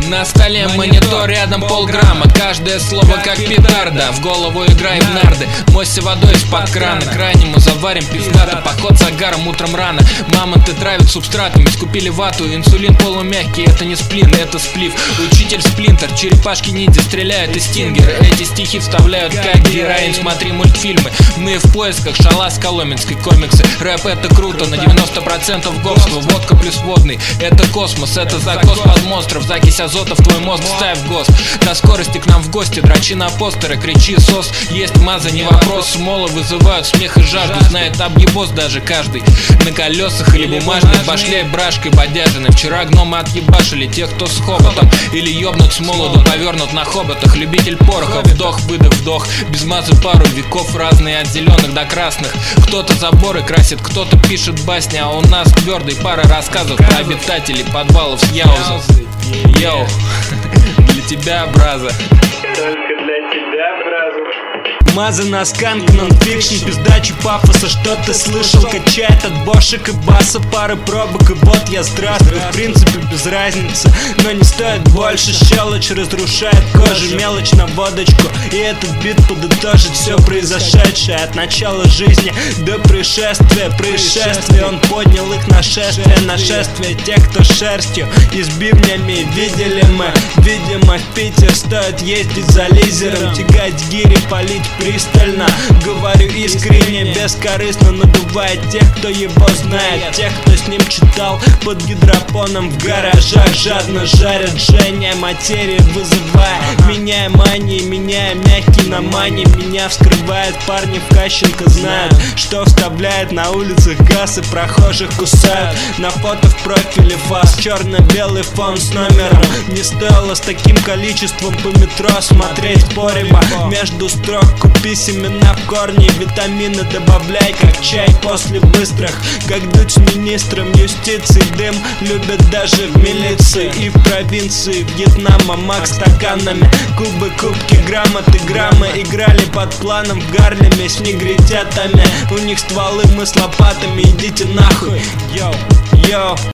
На столе монитор, рядом полграмма. Каждое слово как петарда. В голову играй в нарды. Мойся водой из-под крана. Крайнему заварим пиздато. Поход с агаром утром рано. Мамонты травят субстратами. Скупили вату, инсулин полумягкий. Это не сплин, это сплив. Учитель сплинтер, черепашки ниндзя стреляют из стингера. Эти стихи вставляют как героин. Смотри мультфильмы. Мы в поисках, Шалас Коломенской, комиксы. Рэп это круто, на 90% говство. Водка плюс водный, это космос. Это закос под монстров. Закись азота в твой мозг, ставь в ГОСТ. До скорости к нам в гости, дрочи на постеры, кричи сос. Есть маза, не вопрос, смолы вызывают смех и жажду. Знает объебос даже каждый. На колесах или бумажной башляй брашкой бодяжины. Вчера гномы отъебашили тех, кто с хоботом. Или ёбнут с молоду, повернут на хоботах. Любитель пороха, вдох, выдох, вдох. Без мазы пару веков разные, от зеленых до красных. Кто-то заборы красит, кто-то пишет басни. А у нас твердый пара рассказов про обитателей подвалов с Яузом. Йоу, для тебя, браза. Только для тебя, браза. Маза на сканк, нонфикшн, пиздачи пафоса. Что ты слышал? Качает от бошек и баса. Пары пробок и вот я здравствуй. В принципе без разницы, но не стоит больше. Щелочь разрушает кожу, мелочь на водочку. И этот бит подытожит все произошедшее. От начала жизни до происшествия. Происшествие, он поднял их нашествие. Нашествие тех, кто шерстью и с бивнями. Видели мы, видимо, в Питер стоит ездить за лизером. Тягать гири, палить пристально. Говорю искренне, бескорыстно. Надувает тех, кто его знает. Тех, кто с ним читал под гидропоном в гаражах. Жадно жарят жжение материи, вызывая. Меняя мании, меняя мягкий на мани. Меня вскрывает, парни в Кащенко знают, что вставляет на улицах газ и прохожих кусают. На фото в профиле фас, черно-белый фон с номером. Не стоило с таким количеством по метро смотреть порево. Между строк купи семена в корне, витамины добавляй, как чай после быстрых. Как дуть с министром юстиции, дым любят даже в милиции. И в провинции Вьетнама маг стаканами. Кубы, кубки, грамоты, граммы. Играли под планом в Гарлеме с негритятами. У них стволы, мы с лопатами, идите нахуй. Йоу, йоу.